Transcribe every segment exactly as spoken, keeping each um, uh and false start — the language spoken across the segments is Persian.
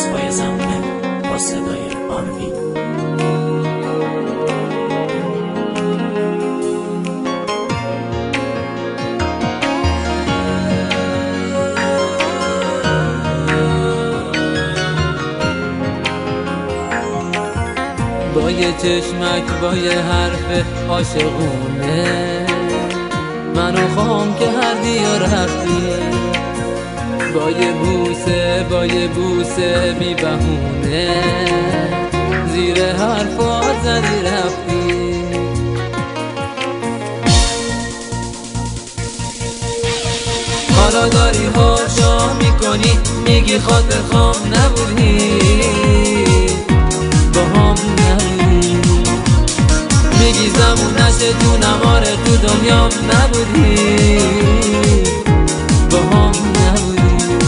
موسیقی زمانه با صدای آروین. با یه چشمک با یه حرف عاشقونه منو خواهم که هر دیا رفتی، با یه بوسه با یه بوسه بی بهونه زیر حرفات زدی رفتی. حالا داری هاشا میکنی میگی خاطر خام نبودی، با هم نبودی، میگی زمونش تو نماره تو دنیام نبودی، با هم نبودی.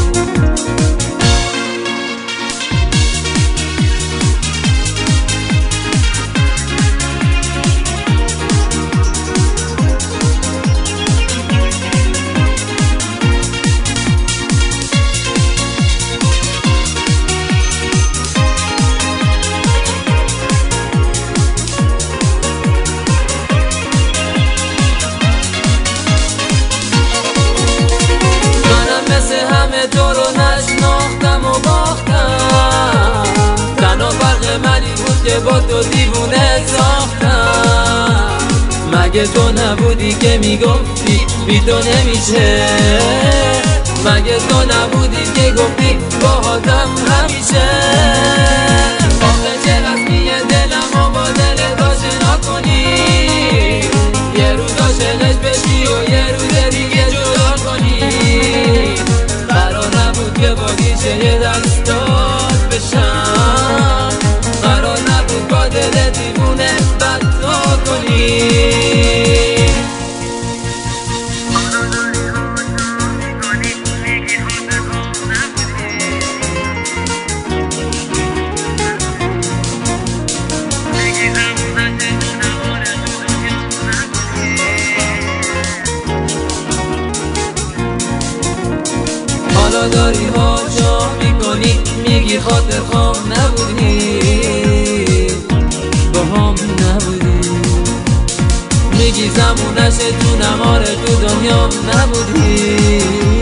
تو رو نشناختم و باختم، تنها فرق من این بود که با تو دیوونه ساختم. مگه تو نبودی که میگفتی بی تو نمیشه، مگه تو نبودی که گفتی باهاتم همیشه. آخه چه رسمیه دلم و با دل تو شنا کنی، یه روز عاشقش بشی و یه روز دیگه جدا کنی. که با گیشه یه دستات بشم، قرار نبود با دل دیوونه بدتا کنی. حالا داری هاشا میکنی میگی خاطر خام نبودی، با هم نبودی، میگی زمونش تو نماره تو دنیام نبودی.